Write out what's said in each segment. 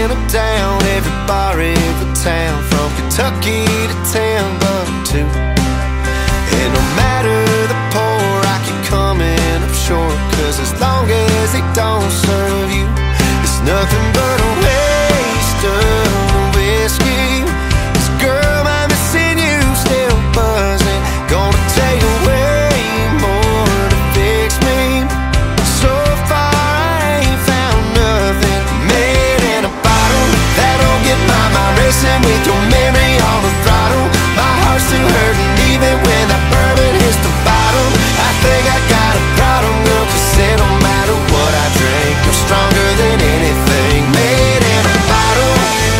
in or down, every bar, every town, from Kentucky to Timbuktu. And no matter the poor, I keep coming up short, 'cause as long as they don't serve you, it's nothing but a waste of whiskey. This girl, I'm missing you, still buzzing. Gonna take away more to fix me. So far I ain't found nothing. Made in a bottle that'll get my mind racing with your memory on the throttle. My heart's still hurting even when that bourbon hits the bottom. I think I got a problem, girl, 'cause it don't matter what I drink, you're stronger than anything. Made in a bottle,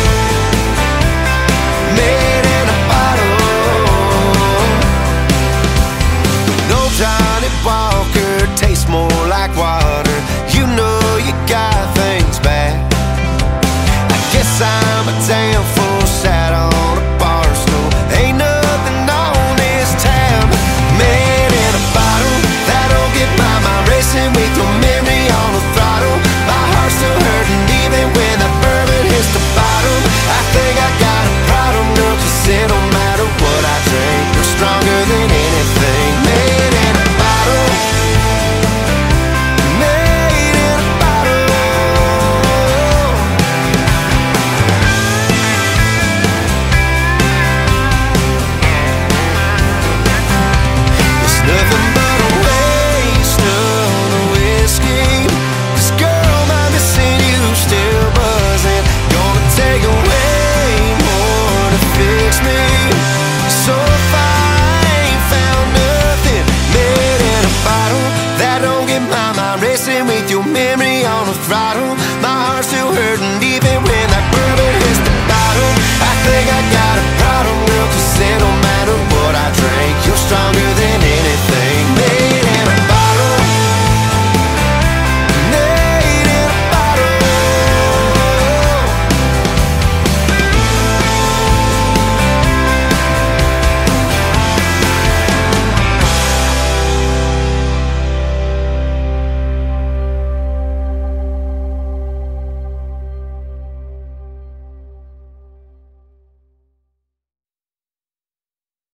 made in a bottle. No Johnny Walker tastes more like water. You know you got things bad. I guess I'm a damn fool sat on a bar stool. Ain't nothing on this tab. Made in a bottle that'll get my mind racing with your memory on the throttle. My heart's still hurting even when that bourbon hits the bottom. I think I got a problem, girl, 'cause it don't matter what I drink, you're stronger than anything. Made in a bottle, made in a bottle. It's nothing but a waste of whiskey. This girl, I'm missing you, still buzzing. Gonna take away more to fix me. So far I ain't found nothing. Made in a bottle that don't get my mind racing with your memory on the throttle. My heart's still hurting even when that bourbon hits the bottom. I think I got a problem, girl, 'cause it don't matter what I drink, you're stronger